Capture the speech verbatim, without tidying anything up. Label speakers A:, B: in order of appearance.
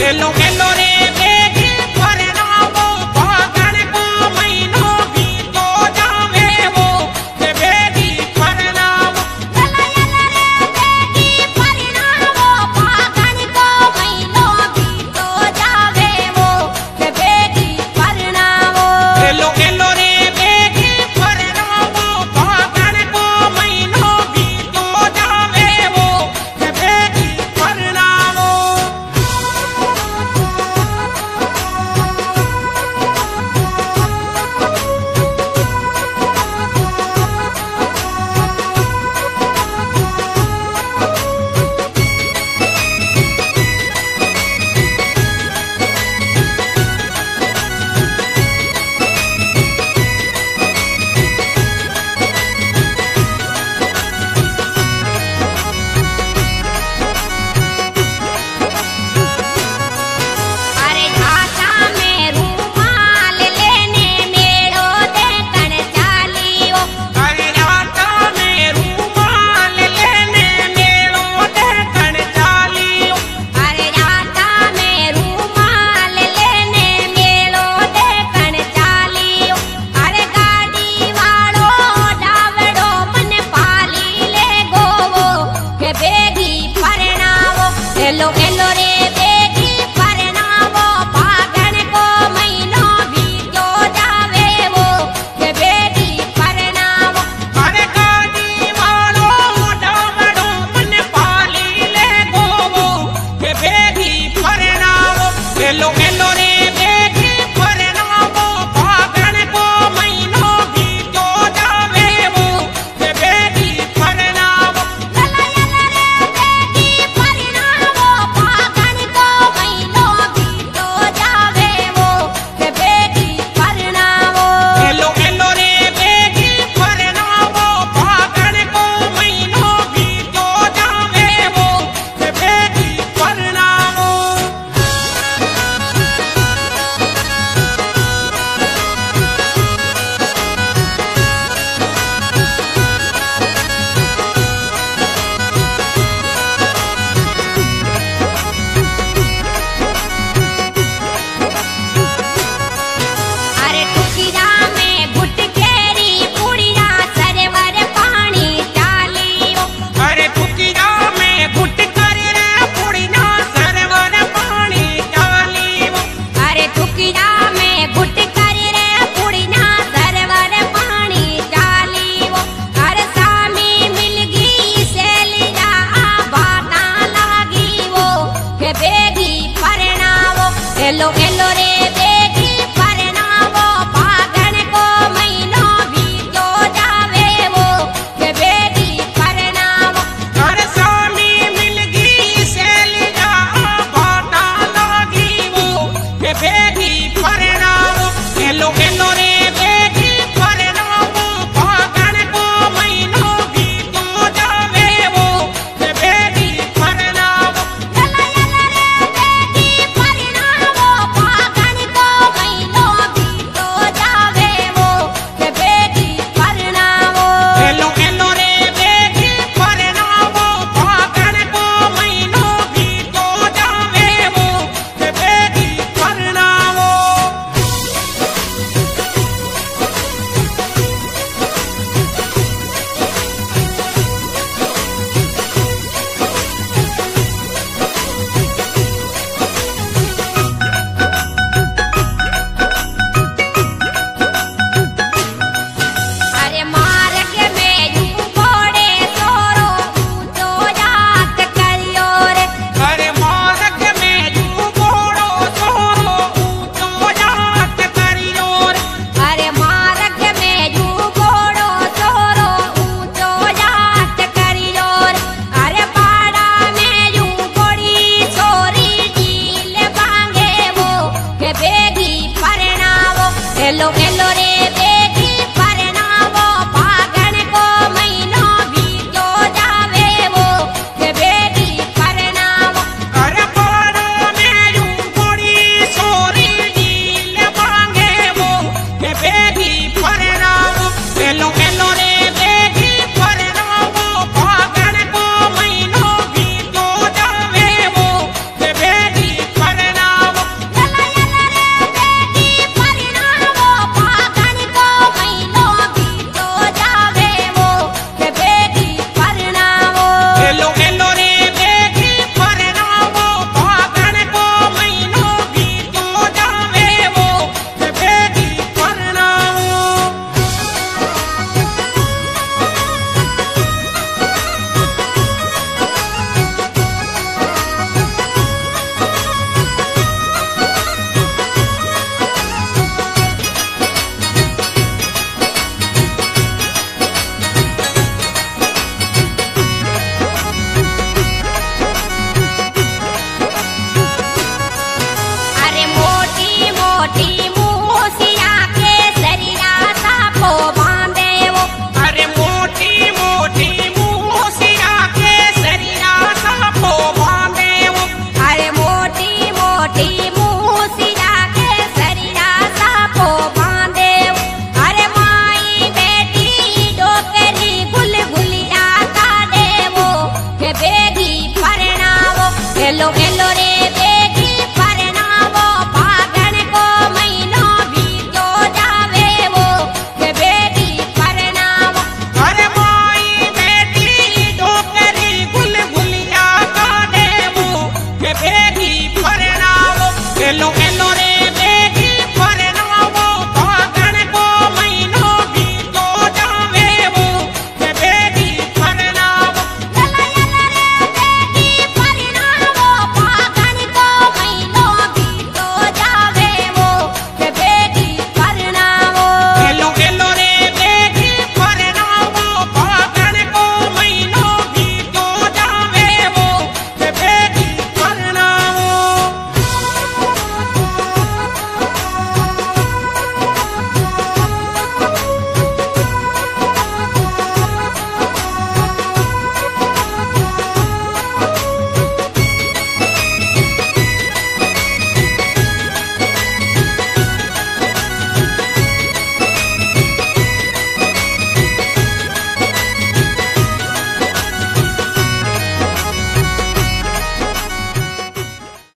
A: hello hello रे बेगी परनावो फागण को महीनो बीतो जावे वो के बेगी परनावो
B: एलो एलो रे बेगी परनावो फागण को महीनो बीतो जावे वो के बेगी परनावो
A: एलो एलो रे बेगी परनावो फागण को महीनो बीतो जावे वो के बेगी परनावो
B: अरे झाटा में रूमाल लेने मेलो देखण चालियो
A: अरे राता में रूमाल लेने मेलो देखण चालियो
B: अरे झाटा में रूमाल लेने मेलो देखण चालियो अरे गाड़ी वालो डावड़ो मन पाली ले गोवो के बेगी परनावो एलो एलो रे बेगी परनावो फागण को महीनो बीतो जावे वो के बेगी परनावो
A: अरे गाड़ी वालो डावड़ो मन पाली ले गोवो के बेगी परनावो एलो एलो रे बेगी परनावो फागण को महीनो बीतो जावे वो के बेगी परनावो
B: एलो एलो रे बेगी परनावो फागण को महीनो बीतो जावे वो के बेगी परनावो
A: एलो एलो रे बेगी परनावो फागण को महीनो बीतो जावे वो के बेगी परनावो
B: अरे टुकिया में घुट केरी पुड़िया सरवर पानी डालियो
A: अरे फुकिया में घुट कर रे पुड़िया सरवर पानी डालियो
B: अरे टुकिया में घुट कर रे पुड़िया सरवर पानी डालियो अरे सामी मिल गई सेलिया बाता लागी वो के बेगी परनावो एलो एलो रे बेगी परनावो फागण को महीनो बीतो जावे वो के बेगी परनावो
A: अरे स्वामी मिल गई सेलिया बाता लागी वो के बेगी परनावो एलो एलो रे बेगी परनावो फागण को महीनो बीतो जावे वो के बेगी परनावो
B: एलो एलो रे बेगी परनावो फागण को मोटी मूसिया के सरिया सापो बांधे वो
A: अरे मोटी मोटी मूसिया के सरिया सापो बांधे वो
B: अरे मोटी मोटी मूसिया के सरिया सापो बांधे वो अरे माई बेटी डोकरी गुल गुलिया का देवो के बेगी परनावो हेलो हेलो रे बेगी परनावो फागण को महीनो बीतो जावे वो के बेगी परनावो
A: अरे माई बेटी डोकरी गुल गुलिया का देवो के बेगी परनावो हेलो